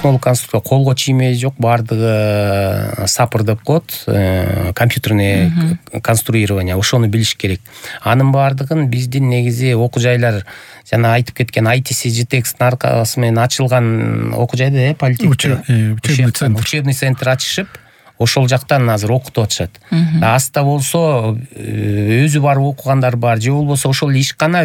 технолог конструктор колго чиймеги жок, баардыгы сапыр деп коет, компьютерный конструирование, ошону билиш керек. Анын баардыгын биздин негизи окуу жайлар жана айтып кеткен ITC JTEX-тин аркасы менен ачылган окуу жайды политехте учебный центр ачышып, ошол жактан азыр окутуп атышат. Аста болсо өзү барып окугандар бар, же болбосо ошол ишкана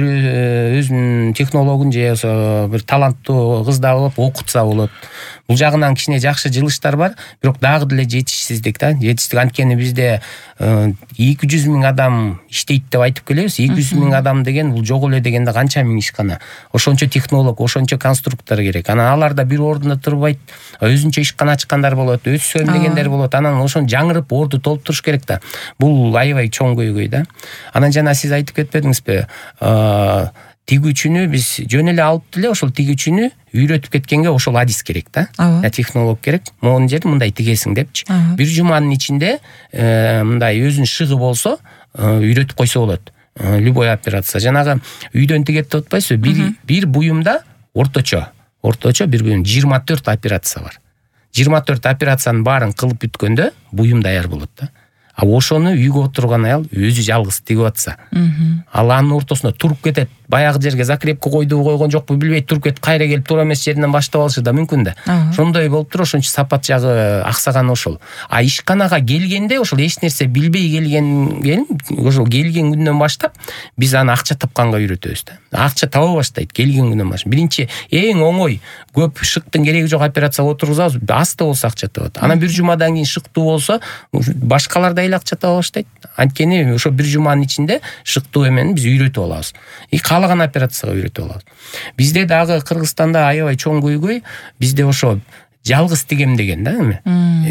өзүнүн технологун же бир таланттуу кыз да болуп окутса болот. Бул жагынан кичине жакшы жылыштар бар, бирок дагы деле жетишсиздик да. Жетишсиздик анткени бизде 200 миң адам иштейт деп айтып келебиз. 200 миң адам деген бул жок эле дегенде канча миң ишкана. Ошончо технолог, ошончо конструктор керек. Анан алар да бир ордунда турбайт, өзүнчө ишкана ачкандар болот, өссөм дегендер болот. Анан ошону жаңырып орду толтуруш керек да. Бул аябай чоң көйгөй да. Анан жана сиз айтып кетпедиңизби? Тигүүчүнү биз жөн эле алып деле ошол тигүүчүнү үйрөтүп кеткенге ошол адис керек да. Технолог керек. Могун жерде мындай тигесиң депчи. Бир жуманын ичинде мындай өзүнүн шыгы болсо үйрөтүп койсо болот. Любой операция. Жанагы үйдөн тигет деп атпайсызбы? Бир буюмда орточо бир буюм 24 операция бар. 24 операциянын баарын кылып бүткөндө буюм даяр болот да. А ошону үйгө отурган аял өзү жалгыз тигип атса, ал анын ортосунда туруп кетет, баягы жерге закрепка койгон жокпу билбей туруп кетип, кайра келип туура эмес жеринен баштап алышы да мүмкүн да. Ошондой болуп туруп, ошончо сапат жагы аксаган ошол. А ишканага келгенде ошол эч нерсе билбей келген, ошол келген күндөн баштап биз аны акча тапканга үйрөтөбүз да. Акча таба баштайт келген күндөн баштап. Биринчи эң оңой, көп шыктын кереги жок операция отургузабыз, аста болсо акча табат. Анан бир жумадан кийин шыктуу болсо, башкалар да акча таба баштайт. Анткени ошо бир жуманын ичинде шыктуу эмени биз үйрөтүп алабыз. Каалаган операцияга үйрөтүп алабыз. Бизде дагы Кыргызстанда аябай чоң көйгөй, бизде ошо жалгыз тигем деген да эми.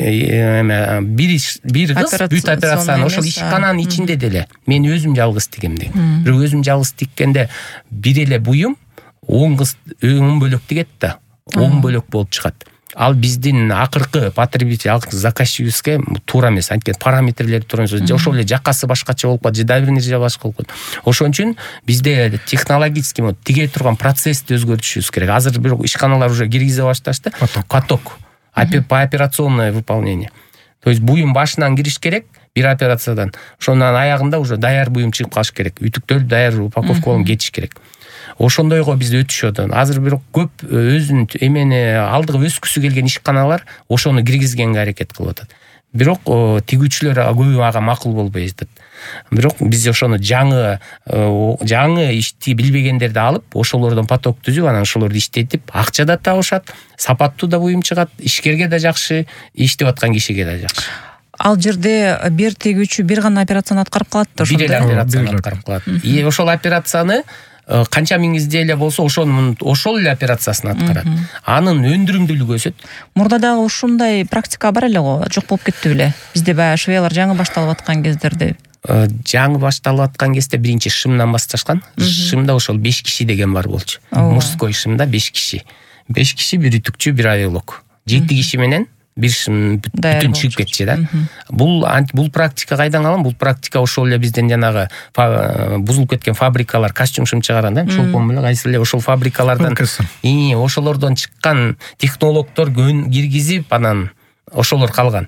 Бир кыз бүт операцияны ошол ишкананын ичинде деле мен өзүм жалгыз тигем деген. Бирок өзүм жалгыз тиккенде бир эле буюм 10 кыз 10 бөлөк тигет да. 10 бөлөк болуп чыгат. Ал биздин акыркы потребитель, заказчибизге туура эмес. Анткени параметрлери туура эмес. Ошол эле жакасы башкача болуп калат, давление башка болуп калат. Ошон үчүн бизде технологический тиге турган процессти өзгөртүшүбүз керек. Азыр бирок ишканалар уже киргизе башташты. Каток. По операционное выполнение. То есть буюм башынан кириш керек бир операциядан. Ошонун аягында уже даяр буюм чыгып калыш керек. Үтүктөлүп даяр упаковка болуп кетиш керек. Ошондойго бизде өтүшөт. Азыр бирок көп өзүнүн эмени алдыга өскүсү келген ишканалар ошону киргизгенге аракет кылып атат. Бирок тигүүчүлөр көбү ага макул болбой жатат. Бирок биз ошону жаңы ишти билбегендерди алып, ошолордон поток түзүп, анан ошолорду иштетип, акча да табышат, сапаттуу да буюм чыгат, ишкерге да жакшы, иштеп аткан кишиге да жакшы. Ал жерде бир тигүүчү бир гана операцияны аткарып калат да, ошондой. Бир эле операцияны аткарып калат. И ошол операцияны канча миңизде эле болсо ошол эле операциясын аткарат. Анын өндүрүмдүүлүгү өсөт. Мурда дагы ушундай практика бар эле го, жок болуп кетти беле? Бизде баягы швеялар жаңы башталып аткан кездерде. Жаңы башталып аткан кезде биринчи шымдан башташкан. Шымда ошол 5 киши деген бар болчу. Мужской шымда 5 киши. 5 киши, бир үтүкчү, бир авиалог. 7 киши менен бир шым бүтүн чыгып кетчү да. Бул практика кайдан алган? Бул практика ошол эле бизден жанагы бузулуп кеткен фабрикалар костюм шым чыгарган да, шолпон менен кайсы эле ошол фабрикалардан ошолордон чыккан технологдор киргизип, анан ошолор калган.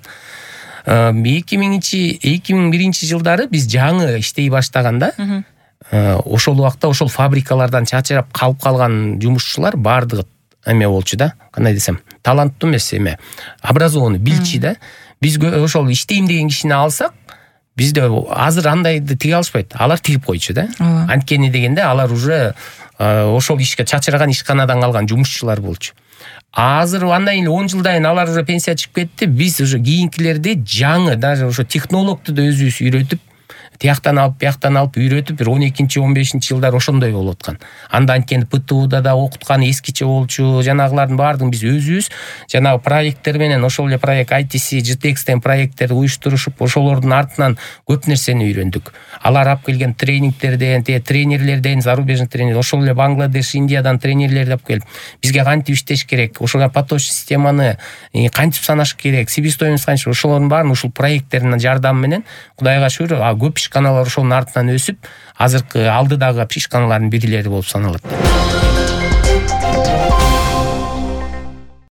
2001 жылдары биз жаңы иштей баштаганда, ошол убакта ошол фабрикалардан чачырап калып калган жумушчулар баардыгы эме болчу да, кандай десем, таланттуу эмес эме, образованный, билчи да. Биз ошол иштейм деген кишини алсак, бизде азыр андайды тиге алышпайт. Алар тигип койчу да. Анткени дегенде алар уже ошол ишке чачыраган ишканадан калган жумушчулар болчу. Азыр андан кийин 10 жылдан кийин алар уже пенсия чыгып кетти. Биз уже кийинкилерди жаңы, даже ошо технологду да өзүбүз үйрөтүп, тияктан алып, бияктан алып үйрөтүп, бир 12-15 жылдар ошондой болуп аткан. Анда анткени ПТУда да окуткан эскиче болчу, жанагылардын баардыгын биз өзүбүз жанагы проекттер менен, ошол эле проект ITC JTEX деген проекттерди уюштурушуп, ошолордун артынан көп нерсени үйрөндүк. Алар алып келген тренингтерден, тренерлерден, зарубежный тренер, ошол эле Бангладеш, Индиядан тренерлерди алып келип, бизге кантип иштеш керек, ошого поточный системаны кантип санаш керек, себестоимость канча, ошолордун баарын ушул проекттердин жардамы менен Кудайга шүгүр, көп ишканалар ошонун артынан өсүп, азыркы алдыдагы ишканалардын бирлери болуп саналат.